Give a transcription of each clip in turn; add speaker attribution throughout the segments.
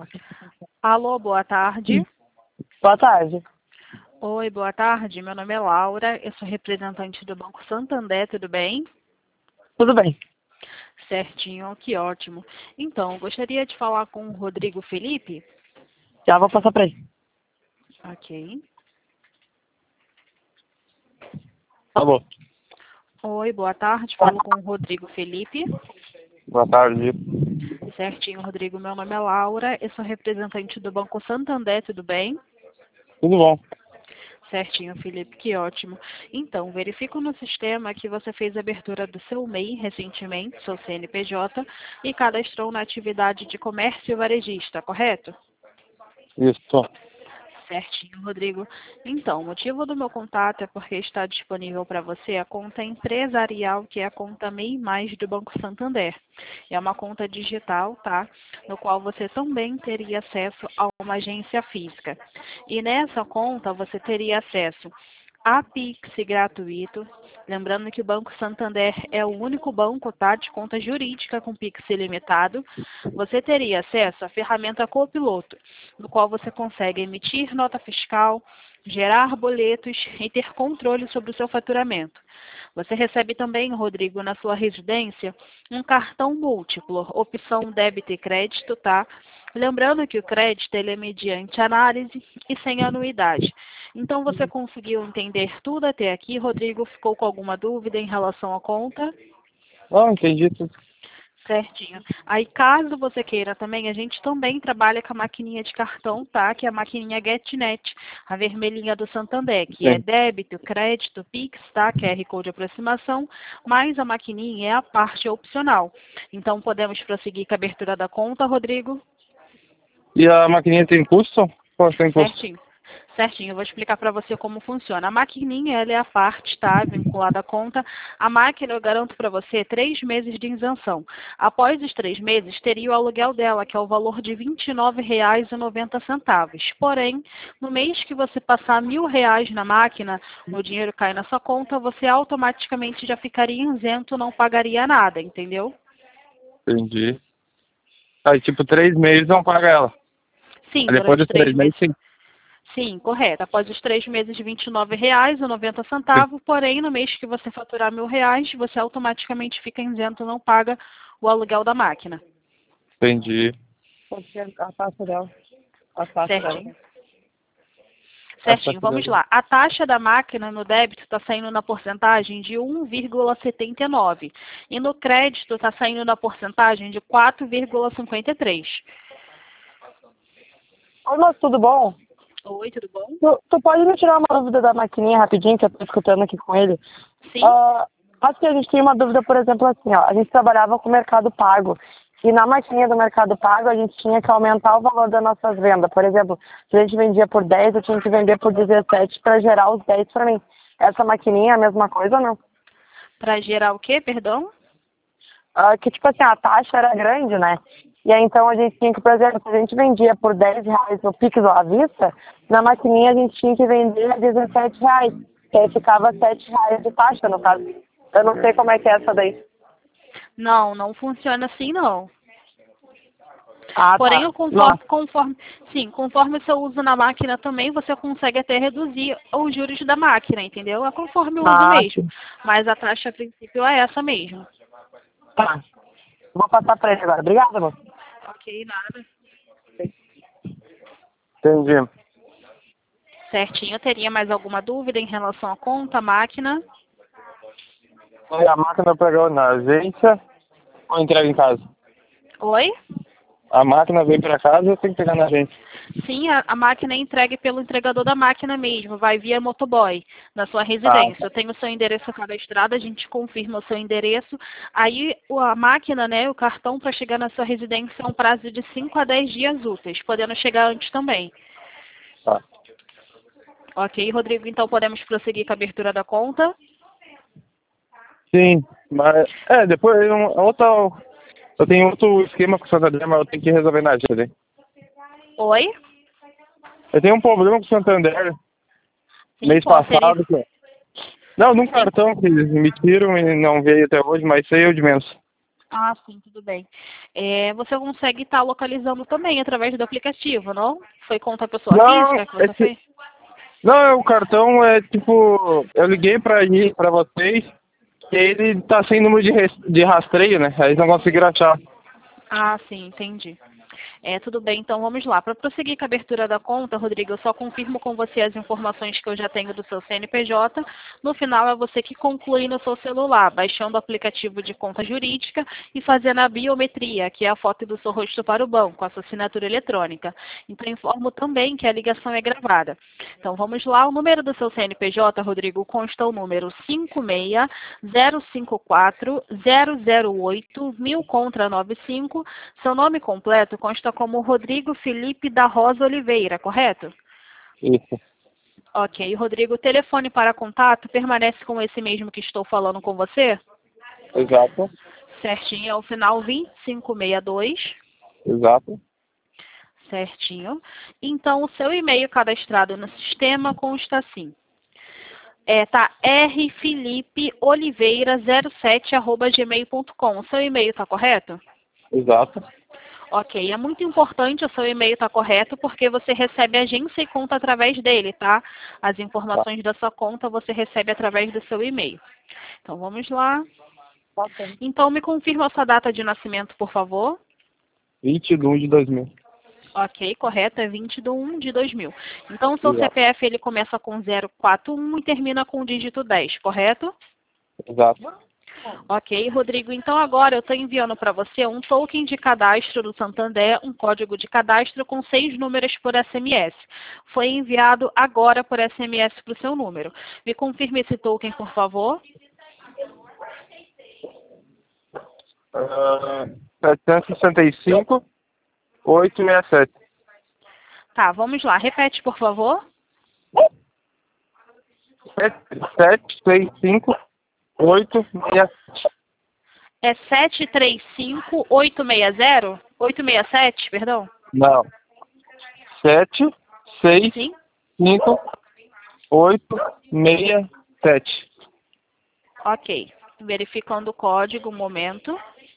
Speaker 1: Alô, boa tarde.
Speaker 2: Boa tarde.
Speaker 1: Oi, boa tarde. Meu nome é Laura, eu sou representante do Banco Santander, tudo bem?
Speaker 2: Tudo bem.
Speaker 1: Certinho, que ótimo. Então, gostaria de falar com o Rodrigo Felipe?
Speaker 2: Já vou passar para ele.
Speaker 1: Ok.
Speaker 2: Alô.
Speaker 1: Oi, boa tarde. Falo com o Rodrigo Felipe.
Speaker 2: Boa tarde.
Speaker 1: Certinho, Rodrigo. Meu nome é Laura, eu sou representante do Banco Santander, tudo bem?
Speaker 2: Tudo bom.
Speaker 1: Certinho, Felipe, que ótimo. Então, verifico no sistema que você fez a abertura do seu MEI recentemente, seu CNPJ, e cadastrou na atividade de comércio varejista, correto?
Speaker 2: Isso.
Speaker 1: Certinho, Rodrigo. Então, o motivo do meu contato é porque está disponível para você a conta empresarial, que é a conta MEI Mais do Banco Santander. É uma conta digital, tá? No qual você também teria acesso a uma agência física. E nessa conta você teria acesso a Pix gratuito. Lembrando que o Banco Santander é o único banco, tá, de conta jurídica com Pix ilimitado. Você teria acesso à ferramenta Copiloto, no qual você consegue emitir nota fiscal, gerar boletos e ter controle sobre o seu faturamento. Você recebe também, Rodrigo, na sua residência, um cartão múltiplo, opção débito e crédito, tá? Lembrando que o crédito ele é mediante análise e sem anuidade. Então, você conseguiu entender tudo até aqui, Rodrigo? Ficou com alguma dúvida em relação à conta?
Speaker 2: Não, entendi tudo.
Speaker 1: Certinho. Aí, caso você queira também, a gente também trabalha com a maquininha de cartão, tá? Que é a maquininha GetNet, a vermelhinha do Santander, que é
Speaker 2: Sim.
Speaker 1: débito, crédito, Pix, tá? QR Code de aproximação, mas a maquininha é a parte opcional. Então, podemos prosseguir com a abertura da conta, Rodrigo?
Speaker 2: E a maquininha tem custo? Quanto tem custo?
Speaker 1: Certinho. Certinho, eu vou explicar para você como funciona. A maquininha, ela é a parte, tá, vinculada à conta. A máquina, eu garanto para você 3 meses de isenção. Após os 3 meses, teria o aluguel dela, que é o valor de R$ 29,90. Porém, no mês que você passar R$ 1.000 na máquina, o dinheiro cai na sua conta, você automaticamente já ficaria isento, não pagaria nada, entendeu?
Speaker 2: Entendi. Aí, tipo, 3 meses não paga ela.
Speaker 1: Sim,
Speaker 2: Aí depois
Speaker 1: durante
Speaker 2: dos 3
Speaker 1: 3
Speaker 2: meses,
Speaker 1: meses.
Speaker 2: sim.
Speaker 1: Sim, correto. Após os 3 meses, R$ 29,90, porém, no mês que você faturar R$ 1.000, você automaticamente fica isento, não paga o aluguel da máquina.
Speaker 2: Entendi.
Speaker 3: Pode ser a taxa dela. A taxa dela.
Speaker 1: Certinho. Certinho, vamos lá. A taxa da máquina no débito está saindo na porcentagem de 1,79 e no crédito está saindo na porcentagem de 4,53.
Speaker 3: Oi, moço, tudo bom?
Speaker 1: Oi, tudo bom?
Speaker 3: Tu pode me tirar uma dúvida da maquininha rapidinho, que eu tô escutando aqui com ele?
Speaker 1: Sim.
Speaker 3: Acho que a gente tem uma dúvida, por exemplo, assim, ó. A gente trabalhava com o Mercado Pago. E na maquininha do Mercado Pago, a gente tinha que aumentar o valor das nossas vendas. Por exemplo, se a gente vendia por 10, eu tinha que vender por 17 para gerar os 10 para mim. Essa maquininha é a mesma coisa ou não?
Speaker 1: Para gerar o quê, perdão?
Speaker 3: Que, tipo assim, a taxa era grande, né? E aí, então, a gente tinha que, por exemplo, se a gente vendia por R$ 10 no Pix ou à vista, na maquininha a gente tinha que vender a R$ 17. Que aí ficava R$ 7 de taxa, no caso. Eu não sei como é que é essa daí.
Speaker 1: Não, não funciona assim, não.
Speaker 3: Ah,
Speaker 1: Porém,
Speaker 3: tá.
Speaker 1: conforme o seu uso na máquina também, você consegue até reduzir os juros da máquina, entendeu? É conforme o uso mesmo.
Speaker 3: Sim.
Speaker 1: Mas a taxa a princípio é essa mesmo.
Speaker 3: Tá. Vou passar pra ele agora. Obrigada, moço.
Speaker 1: Ok, nada.
Speaker 2: Entendi.
Speaker 1: Certinho. Teria mais alguma dúvida em relação à conta, máquina?
Speaker 2: E a máquina pegou na agência ou entrega em casa?
Speaker 1: Oi?
Speaker 2: A máquina vem pra casa ou tem que pegar na agência?
Speaker 1: Sim, a máquina é entregue pelo entregador da máquina mesmo, vai via motoboy na sua
Speaker 2: Ah,
Speaker 1: residência. Eu tenho o seu endereço cadastrado, a gente confirma o seu endereço. Aí a máquina, né, o cartão para chegar na sua residência é um prazo de 5 a 10 dias úteis, podendo chegar antes também.
Speaker 2: tá.
Speaker 1: Ok, Rodrigo, então podemos prosseguir com a abertura da conta?
Speaker 2: Sim, mas... depois eu tenho outro esquema com o Santander, mas eu tenho que resolver na agência.
Speaker 1: Oi?
Speaker 2: Eu tenho um problema com o Santander
Speaker 1: Sim,
Speaker 2: mês
Speaker 1: qual seria?
Speaker 2: passado. Não, num
Speaker 1: Sim.
Speaker 2: cartão que eles emitiram e não veio até hoje, mas sei eu de menos.
Speaker 1: Ah, sim, tudo bem. Você consegue estar localizando também através do aplicativo, não? Foi conta pessoa
Speaker 2: Não,
Speaker 1: física que você fez?
Speaker 2: não, o cartão é tipo, eu liguei pra vocês e ele tá sem número de rastreio, né? Aí eles não conseguiram achar.
Speaker 1: Ah, sim, entendi. Tudo bem, então vamos lá. Para prosseguir com a abertura da conta, Rodrigo, eu só confirmo com você as informações que eu já tenho do seu CNPJ. No final, é você que conclui no seu celular, baixando o aplicativo de conta jurídica e fazendo a biometria, que é a foto do seu rosto para o banco, a sua assinatura eletrônica. Então, informo também que a ligação é gravada. Então, vamos lá. O número do seu CNPJ, Rodrigo, consta o número 56054008008 contra 95. Seu nome completo consta como Rodrigo Felipe da Rosa Oliveira, correto?
Speaker 2: Isso,
Speaker 1: Ok. Rodrigo, o telefone para contato permanece com esse mesmo que estou falando com você?
Speaker 2: exato,
Speaker 1: Certinho, é o final 2562.
Speaker 2: exato,
Speaker 1: Certinho. Então, o seu e-mail cadastrado no sistema consta assim. Tá rfilipeoliveira07@gmail.com. O seu e-mail está correto?
Speaker 2: exato.
Speaker 1: Ok, é muito importante o seu e-mail estar correto, porque você recebe agência e conta através dele, tá? As
Speaker 2: Tá.
Speaker 1: informações da sua conta você recebe através do seu e-mail. Então, vamos lá.
Speaker 3: Ok.
Speaker 1: Então, me confirma a sua data de nascimento, por favor.
Speaker 2: 20 de 2000.
Speaker 1: Ok, correto, é 20/1/2000. Então, o seu
Speaker 2: Exato,
Speaker 1: CPF ele começa com 041 e termina com o dígito 10, correto?
Speaker 2: exato.
Speaker 1: Ok, Rodrigo. Então agora eu estou enviando para você um token de cadastro do Santander, um código de cadastro com 6 números por SMS. Foi enviado agora por SMS para o seu número. Me confirme esse token, por favor.
Speaker 2: 765-867.
Speaker 1: Tá, vamos lá. Repete, por favor.
Speaker 2: 765-867.
Speaker 1: É 735-860? 867, perdão.
Speaker 2: Não. 7, 6,
Speaker 1: Sim?
Speaker 2: 5, 8, 6, 7.
Speaker 1: Ok. Verificando o código, um momento.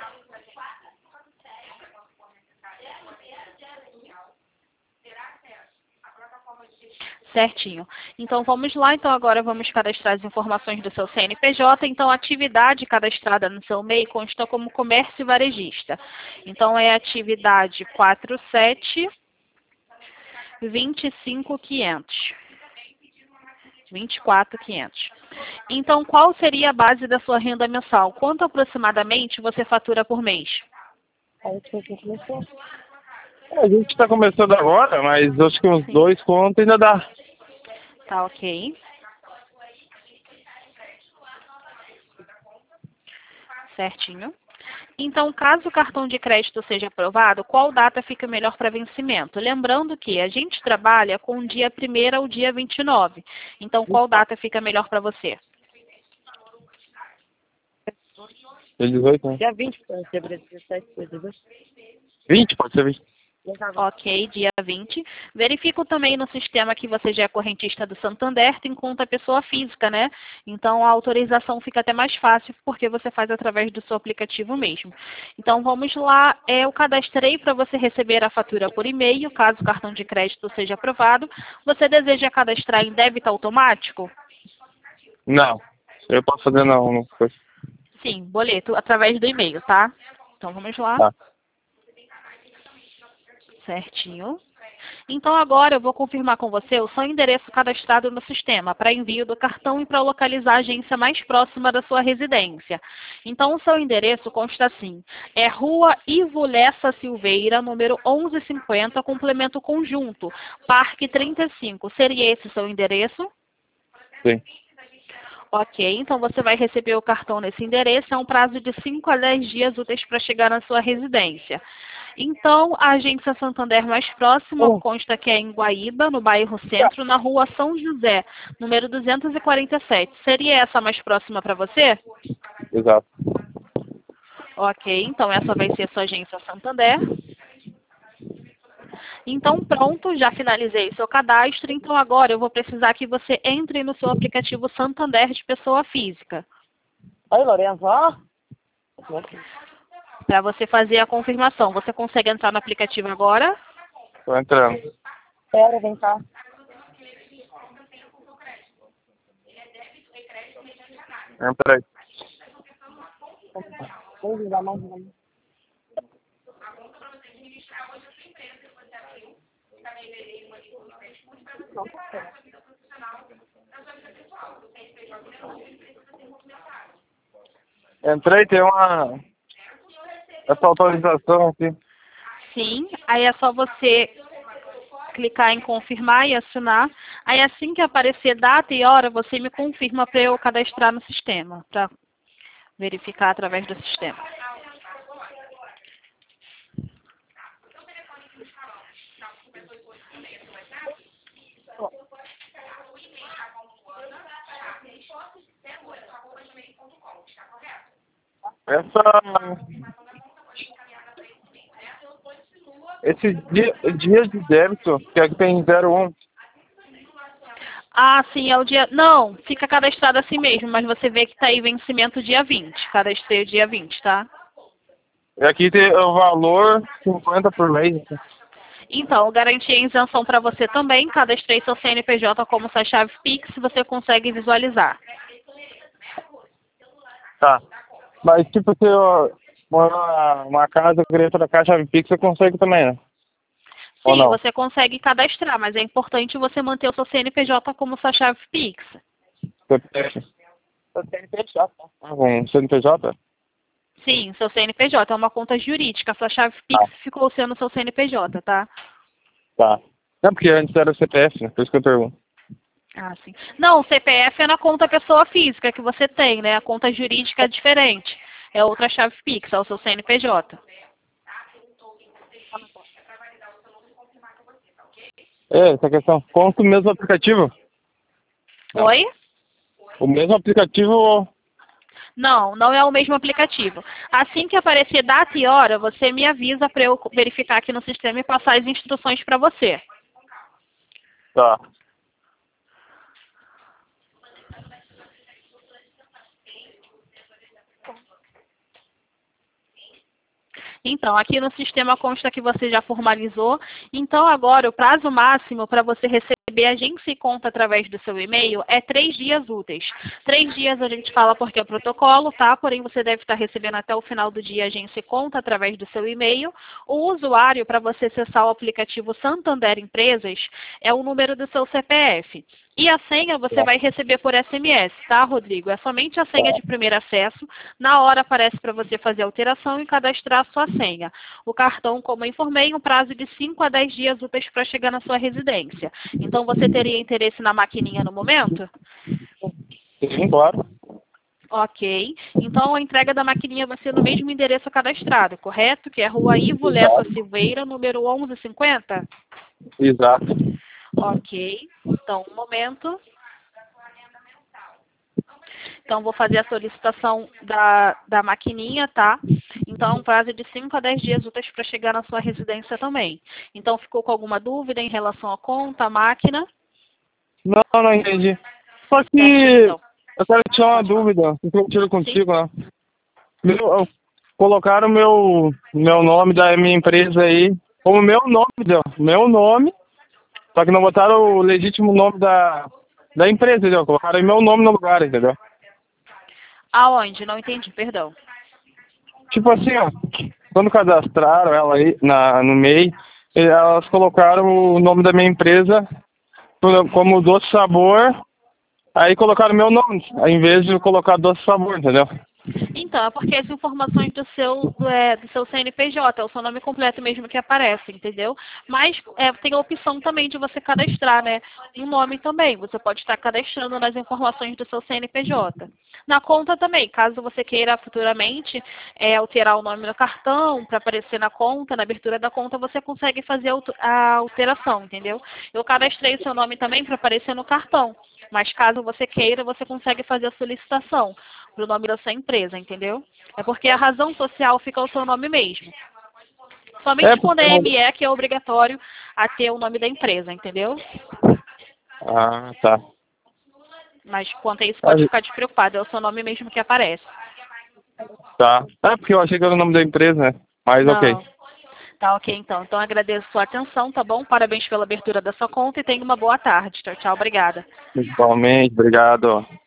Speaker 1: Certinho. Então vamos lá. Então agora vamos cadastrar as informações do seu CNPJ. Então a atividade cadastrada no seu MEI consta como comércio varejista. Então é a atividade 47.25500. 24.500. Então qual seria a base da sua renda mensal? Quanto aproximadamente você fatura por mês?
Speaker 3: Aí foi que começou.
Speaker 2: A gente está começando agora, mas acho que uns
Speaker 1: Sim.
Speaker 2: 2 contos ainda dá.
Speaker 1: Tá ok. Certinho. Então, caso o cartão de crédito seja aprovado, qual data fica melhor para vencimento? Lembrando que a gente trabalha com o dia 1º ao dia 29. Então, qual data fica melhor para você?
Speaker 2: Dia 18, né?
Speaker 3: Dia 20, pode ser 17, 18.
Speaker 2: 20, pode ser 20.
Speaker 1: Ok, dia 20. Verifico também no sistema que você já é correntista do Santander, tem conta pessoa física, né? Então a autorização fica até mais fácil porque você faz através do seu aplicativo mesmo. Então vamos lá, eu cadastrei para você receber a fatura por e-mail, caso o cartão de crédito seja aprovado. Você deseja cadastrar em débito automático?
Speaker 2: Não. Eu posso fazer não.
Speaker 1: Sim, boleto através do e-mail, tá? Então vamos lá.
Speaker 2: Tá.
Speaker 1: Certinho. Então agora eu vou confirmar com você o seu endereço cadastrado no sistema para envio do cartão e para localizar a agência mais próxima da sua residência. Então o seu endereço consta assim, é Rua Ivo Lessa Silveira, número 1150, complemento conjunto, Parque 35. Seria esse o seu endereço?
Speaker 2: Sim.
Speaker 1: Ok, então você vai receber o cartão nesse endereço, é um prazo de 5 a 10 dias úteis para chegar na sua residência. Então, a agência Santander mais próxima consta que é em Guaíba, no bairro Centro, na rua São José, número 247. Seria essa a mais próxima para você?
Speaker 2: Exato.
Speaker 1: Ok, então essa vai ser a sua agência Santander. Então pronto, já finalizei seu cadastro. Então agora eu vou precisar que você entre no seu aplicativo Santander de pessoa física.
Speaker 3: Oi, Lourenço, ó.
Speaker 1: para você fazer a confirmação. Você consegue entrar no aplicativo agora?
Speaker 2: Tô entrando.
Speaker 3: Espera, vem cá.
Speaker 2: Entra aí.
Speaker 3: Vem, dá mais uma.
Speaker 2: Entrei, tem essa autorização aqui.
Speaker 1: Sim. Aí é só você clicar em confirmar e assinar. Aí assim que aparecer data e hora, você me confirma para eu cadastrar no sistema, para verificar através do sistema.
Speaker 2: Esse dia de débito, que aqui tem 01.
Speaker 1: Ah, sim, é o dia... Não, fica cadastrado assim mesmo, mas você vê que está aí vencimento dia 20. Cadastrei o dia 20, tá?
Speaker 2: E aqui tem o valor 50 por mês.
Speaker 1: Então, eu garanti a isenção para você também. Cadastrei seu CNPJ como sua chave Pix, você consegue visualizar.
Speaker 2: Tá. Mas tipo, se eu morar numa casa, eu queria trocar a chave Pix, você consegue também, né? Ou
Speaker 1: Sim,
Speaker 2: não?
Speaker 1: você consegue cadastrar, mas é importante você manter o seu CNPJ como sua chave Pix.
Speaker 2: CPF.
Speaker 3: Tô CNPJ.
Speaker 2: Com CNPJ?
Speaker 1: Sim, seu CNPJ é uma conta jurídica. Sua chave Pix ficou sendo seu CNPJ, tá?
Speaker 2: Tá. É porque antes era CPF, né? Por isso que eu pergunto.
Speaker 1: Ah, sim. Não, o CPF é na conta pessoa física que você tem, né? A conta jurídica é diferente. É outra chave Pix, é o seu CNPJ.
Speaker 2: Essa questão. Conta o mesmo aplicativo?
Speaker 1: Oi?
Speaker 2: O mesmo aplicativo.
Speaker 1: Não, não é o mesmo aplicativo. Assim que aparecer data e hora, você me avisa para eu verificar aqui no sistema e passar as instruções para você.
Speaker 2: Tá.
Speaker 1: Então, aqui no sistema consta que você já formalizou. Então, agora, o prazo máximo para você receber agência e conta através do seu e-mail é 3 dias úteis. 3 dias a gente fala porque é protocolo, tá? Porém, você deve estar recebendo até o final do dia agência e conta através do seu e-mail. O usuário, para você acessar o aplicativo Santander Empresas, é o número do seu CPF. E a senha você vai receber por SMS, tá, Rodrigo? É somente a senha de primeiro acesso. Na hora aparece para você fazer a alteração e cadastrar a sua senha. O cartão, como eu informei, um prazo de 5 a 10 dias úteis para chegar na sua residência. Então, você teria interesse na maquininha no momento?
Speaker 2: Sim, claro.
Speaker 1: Ok. Então, a entrega da maquininha vai ser no mesmo endereço cadastrado, correto? Que é Rua Ivo Lessa Silveira, número 1150?
Speaker 2: Exato.
Speaker 1: Ok. Então, um momento. Então, vou fazer a solicitação da maquininha, tá? Então, um prazo de 5 a 10 dias úteis para chegar na sua residência também. Então, ficou com alguma dúvida em relação à conta, à máquina?
Speaker 2: Não, não entendi. Só que
Speaker 1: Certinho, então.
Speaker 2: eu quero tirar uma dúvida. Se eu tiro contigo, né? Colocaram meu nome da minha empresa aí como meu nome, entendeu? Meu nome. Só que não botaram o legítimo nome da empresa, entendeu? Colocaram meu nome no lugar, entendeu?
Speaker 1: Aonde? Não entendi, perdão.
Speaker 2: Tipo assim, ó, quando cadastraram ela aí no MEI, elas colocaram o nome da minha empresa como Doce Sabor, aí colocaram meu nome, ao invés de colocar Doce Sabor, entendeu?
Speaker 1: Então, é porque as informações do seu CNPJ, é o seu nome completo mesmo que aparece, entendeu? Mas tem a opção também de você cadastrar, né? Um nome também. Você pode estar cadastrando nas informações do seu CNPJ. Na conta também, caso você queira futuramente alterar o nome no cartão para aparecer na conta, na abertura da conta, você consegue fazer a alteração, entendeu? Eu cadastrei o seu nome também para aparecer no cartão. Mas caso você queira, você consegue fazer a solicitação para o nome da sua empresa, entendeu? É porque a razão social fica o seu nome mesmo. Somente quando é ME que é obrigatório a ter o nome da empresa, entendeu?
Speaker 2: Ah, tá.
Speaker 1: Mas quanto a isso, pode ficar despreocupado, é o seu nome mesmo que aparece.
Speaker 2: Tá. É porque eu achei que era o nome da empresa, né? Mas ok.
Speaker 1: Não. Tá ok, então. Então agradeço a sua atenção, tá bom? Parabéns pela abertura da sua conta e tenha uma boa tarde. Tchau, tchau. Obrigada.
Speaker 2: Principalmente, obrigado.